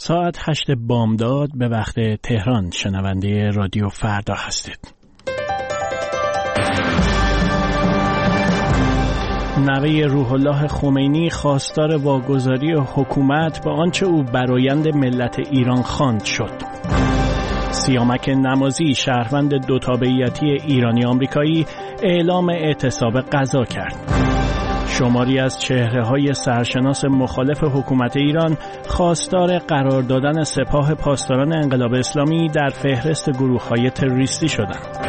ساعت 8 بامداد به وقت تهران شنونده رادیو فردا هستید. نوه روح الله خمینی خواستار واگذاری حکومت به آنچه او برآیند ملت ایران خواند شد. سیامک نمازی شهروند دو تابعیتی ایرانی آمریکایی اعلام اعتصاب غذا کرد. شماری از چهره‌های سرشناس مخالف حکومت ایران خواستار قرار دادن سپاه پاسداران انقلاب اسلامی در فهرست گروه‌های تروریستی شدند.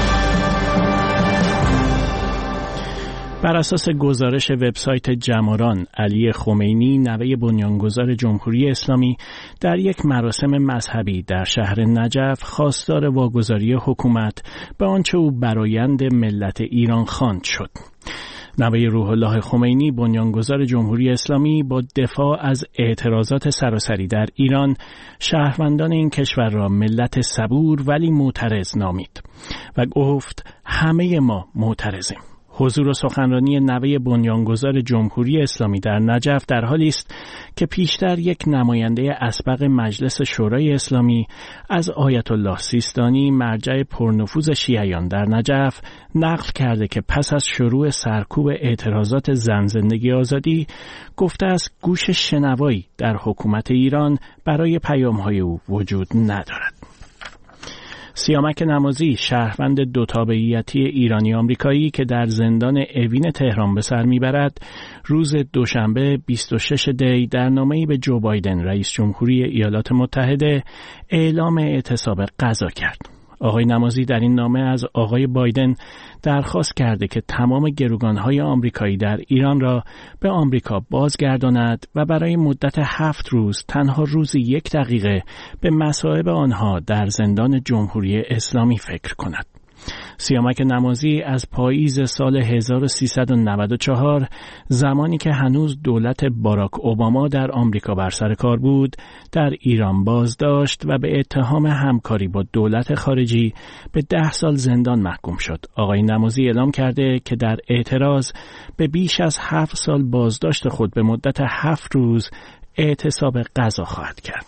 بر اساس گزارش وبسایت جماران، علی خمینی نوه بنیانگذار جمهوری اسلامی در یک مراسم مذهبی در شهر نجف خواستار واگذاری حکومت به آنچه او برآیند ملت ایران خواند شد. نوه روح الله خمینی بنیانگذار جمهوری اسلامی با دفاع از اعتراضات سراسری در ایران شهروندان این کشور را ملت صبور ولی معترض نامید و گفت همه ما معترضیم. حضور و سخنرانی نوه بنیانگذار جمهوری اسلامی در نجف در حالی است که پیشتر یک نماینده اسبق مجلس شورای اسلامی از آیت الله سیستانی مرجع پرنفوذ شیعیان در نجف نقل کرده که پس از شروع سرکوب اعتراضات زن زندگی آزادی گفته است گوش شنوایی در حکومت ایران برای پیام‌های او وجود ندارد. سیامک نمازی شهروند دو تابعیتی ایرانی آمریکایی که در زندان اوین تهران به سر میبرد روز دوشنبه 26 دی در نامه‌ای به جو بایدن رئیس جمهوری ایالات متحده اعلام اعتصاب غذا کرد. آقای نمازی در این نامه از آقای بایدن درخواست کرده که تمام گروگان‌های آمریکایی در ایران را به آمریکا بازگرداند و برای مدت 7 روز تنها روزی 1 دقیقه به مصائب آنها در زندان جمهوری اسلامی فکر کند. سیامک نمازی از پاییز سال 1394 زمانی که هنوز دولت باراک اوباما در آمریکا بر سر کار بود در ایران بازداشت و به اتهام همکاری با دولت خارجی به 10 سال زندان محکوم شد. آقای نمازی اعلام کرده که در اعتراض به بیش از 7 سال بازداشت خود به مدت 7 روز اعتصاب غذا خواهد کرد.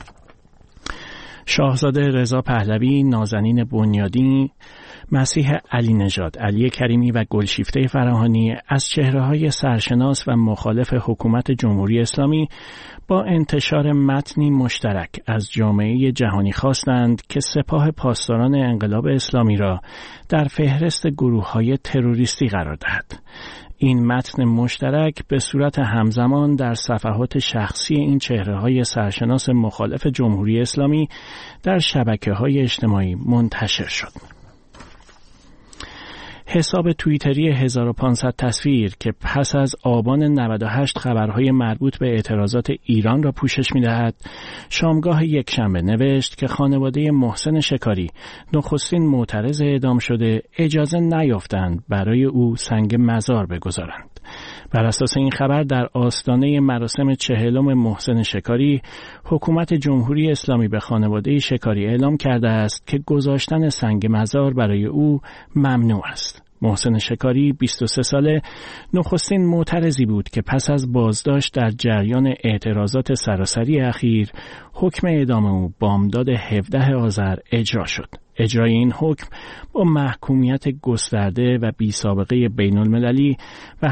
شاهزاده رضا پهلوی، نازنین بنیادی، مسیح علی نژاد، علی کریمی و گلشیفته فراهانی از چهره‌های سرشناس و مخالف حکومت جمهوری اسلامی با انتشار متنی مشترک از جامعه جهانی خواستند که سپاه پاسداران انقلاب اسلامی را در فهرست گروه‌های تروریستی قرار دهد. این متن مشترک به صورت همزمان در صفحات شخصی این چهره‌های سرشناس مخالف جمهوری اسلامی در شبکه‌های اجتماعی منتشر شد. حساب توییتری 1500 تصویر که پس از آبان 98 خبرهای مربوط به اعتراضات ایران را پوشش می‌دهد، شامگاه یکشنبه نوشت که خانواده محسن شکاری، نخستین معترض اعدام شده، اجازه نیافتند برای او سنگ مزار بگذارند. بر اساس این خبر در آستانه مراسم 40 محسن شکاری، حکومت جمهوری اسلامی به خانواده شکاری اعلام کرده است که گذاشتن سنگ مزار برای او ممنوع است. محسن شکاری 23 ساله نخستین معترضی بود که پس از بازداشت در جریان اعتراضات سراسری اخیر حکم اعدام او بامداد 17 آذر اجرا شد. اجرای این حکم با محکومیت گسترده و بی سابقه بین المللی و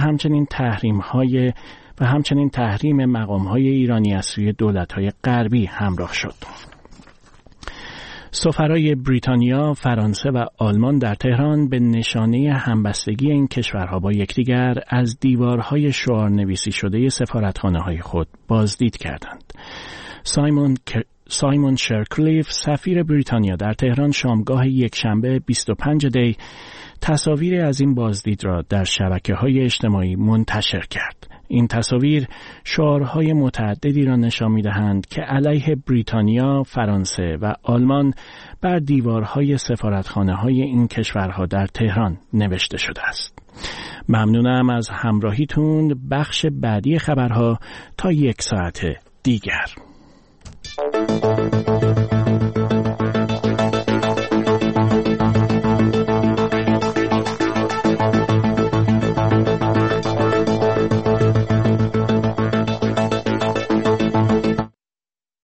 همچنین تحریم مقام‌های ایرانی از سوی دولت‌های غربی همراه شد. سفرای بریتانیا، فرانسه و آلمان در تهران به نشانه همبستگی این کشورها با یکدیگر از دیوارهای شعارنویسی شده سفارتخانه‌های خود بازدید کردند. سایمون شرکلیف، سفیر بریتانیا در تهران، شامگاه یکشنبه 25 دی تصاویری از این بازدید را در شبکه‌های اجتماعی منتشر کرد. این تصاویر شعارهای متعددی را نشان می‌دهند که علیه بریتانیا، فرانسه و آلمان بر دیوارهای سفارتخانه‌های این کشورها در تهران نوشته شده است. ممنونم از همراهیتون. بخش بعدی خبرها تا 1 ساعت دیگر.